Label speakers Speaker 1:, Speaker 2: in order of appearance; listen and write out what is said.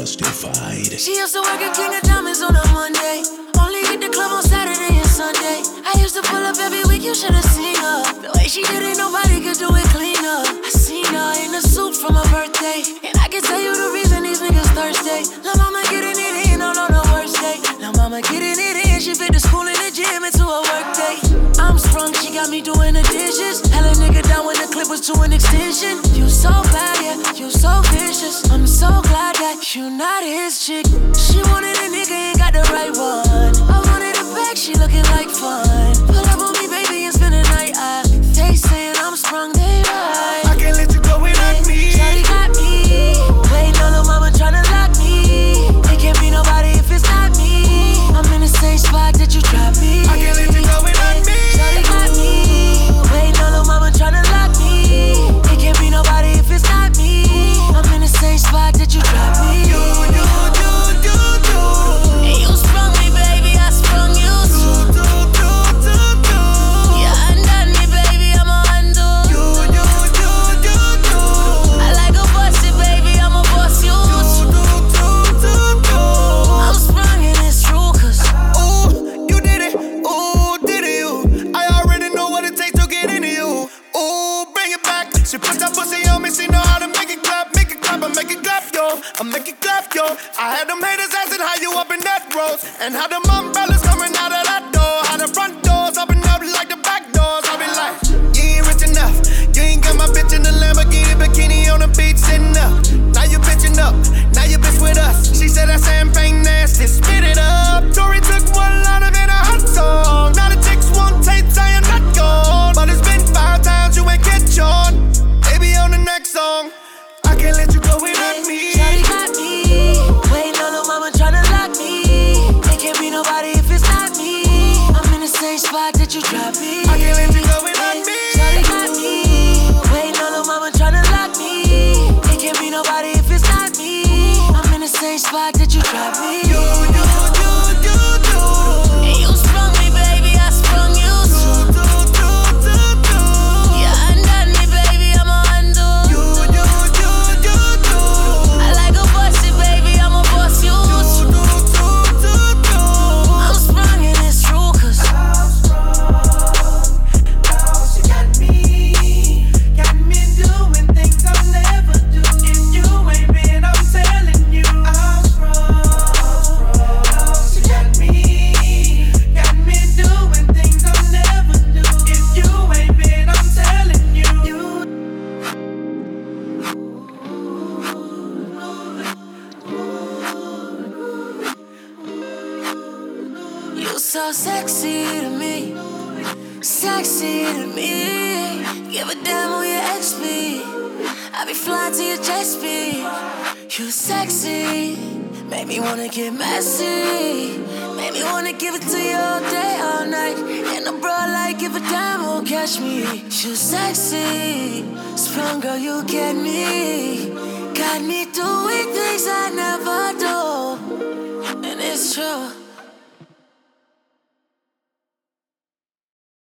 Speaker 1: justified.
Speaker 2: She used to work at King of Diamonds on a Monday. Only hit the club on Saturday and Sunday. I used to pull up every week, you should've seen her. The way she did it, nobody could do it cleaner. I seen her in a suit for my birthday, and I can tell you the reason these niggas thirsty. Lil' mama getting it in all on her worst day. Lil' mama getting it in, she fit the school and the gym into a work day. I'm sprung, she got me doing the dishes. Hella nigga down when the clip was to an extension. You so bad, yeah, you so vicious. I'm so glad that you not his chick. She wanted a nigga, ain't got the right one. I wanted a bag, she looking like fun. Pull up on me, baby, and spend the night. They saying I'm sprung, they right.
Speaker 3: I can't let you go without me.
Speaker 2: Shawty got me. Waiting on the mama tryna lock me. It can't be nobody if it's not me. I'm in the same spot that you dropped me.
Speaker 3: I can't let you go without me.
Speaker 2: Shawty got me. Waiting on the mama tryna lock me. It can't be nobody if it's not me. I'm in the same spot that you dropped me.
Speaker 3: You.
Speaker 2: And you sprung me, baby, I sprung you too. Yeah, undone me, baby, I'ma undo. I like a busted, baby, I'ma bust you too. I'm sprung and it's true, cause
Speaker 3: Ooh, you did it. Ooh, did it you? I already know what it takes to get into you. Ooh, bring it back. She put that pussy on me, she know how to make it clap, I make it clap, yo. I make it clap, yo. I had them haters asking how you up in that road, and how them umbrellas coming out of that door, how the front doors open up like the back doors. I be like, you ain't rich enough. You ain't got my bitch in the Lamborghini bikini on the beach sitting up. Now you bitching up. Now you bitch with us. She said that champagne nasty. Spit it up. Tory took one line of in a hot song. Now the chicks won't tape saying not gone, but it's been 5 times you ain't catch on. Baby on the next song. I can't let you go without me.
Speaker 2: Shawty got me. Waiting on the mama tryna lock me. It can't be nobody if it's not me. I'm in the same spot that you dropped me.
Speaker 3: I can't let you go without me.
Speaker 2: Shawty got me. Waiting on the mama tryna lock me. It can't be nobody if it's not me. I'm in the same spot that you dropped me. And you sprung me, baby, I sprung you too. Yeah, undone me, baby, I'ma undo. I like a busted, baby, I'ma bust you too. I'm sprung and it's true, cause
Speaker 4: She got me doing things I'll never do. If you ain't been, I'm telling you, I'm sprung. She got me doing things I'll never do. If you ain't been, I'm telling you.
Speaker 2: you so sexy to me, sexy to me. Give a damn who your ex be. I be flying to your jet speed. You sexy, make me wanna get messy. Make me wanna give it to you all day, all night. And a bro like give a damn who'll catch me. You sexy, sprung girl, you get me. Got me doing things I never do, and it's true.